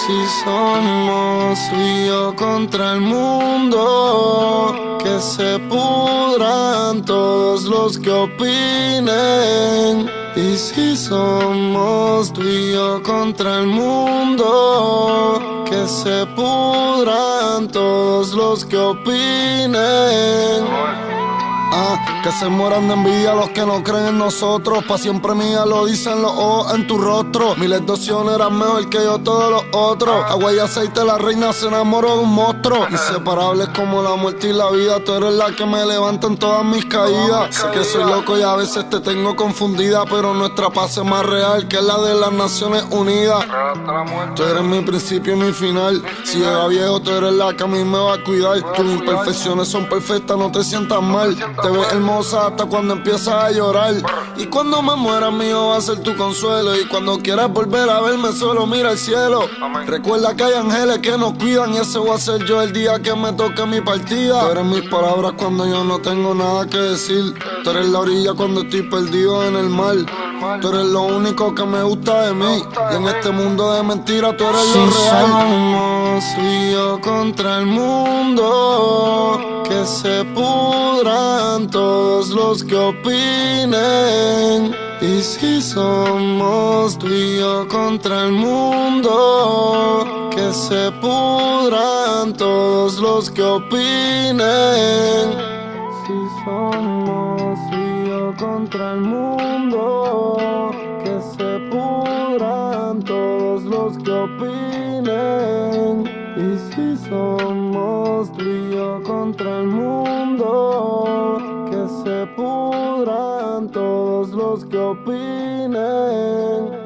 Si somos tú y yo contra el mundo, que se pudran todos los que opinen. Y si somos tú y yo contra el mundo, que se pudran todos los que opinen. Que se mueran de envidia los que no creen en nosotros. Pa' siempre mía lo dicen los ojos en tu rostro. Miles de opciones eran mejor que yo todos los otros. Agua y aceite, la reina se enamoró de un monstruo. Inseparables como la muerte y la vida. Tú eres la que me levanta en todas mis caídas. Sé que soy loco y a veces te tengo confundida, pero nuestra paz es más real que la de las Naciones Unidas. Tú eres mi principio y mi final. Si llega viejo, tú eres la que a mí me va a cuidar. Tus imperfecciones son perfectas, no te sientas mal. Te ves hermosa hasta cuando empiezas a llorar. Y cuando me muera mío va a ser tu consuelo. Y cuando quieras volver a verme solo mira al cielo. Recuerda que hay ángeles que nos cuidan, y ese voy a ser yo el día que me toque mi partida. Tú eres mis palabras cuando yo no tengo nada que decir. Tú eres la orilla cuando estoy perdido en el mar. Tú eres lo único que me gusta de mí. Y en este mundo de mentiras tú eres lo real. Somos tú y yo contra el mundo, que se pudran todos los que opinen. Y si somos tú y yo contra el mundo, que se pudran todos los que opinen. Si somos tú y yo contra el mundo, que se pudran todos los que opinen. Y si somos tú y yo contra el mundo, que se pudran todos los que opinen.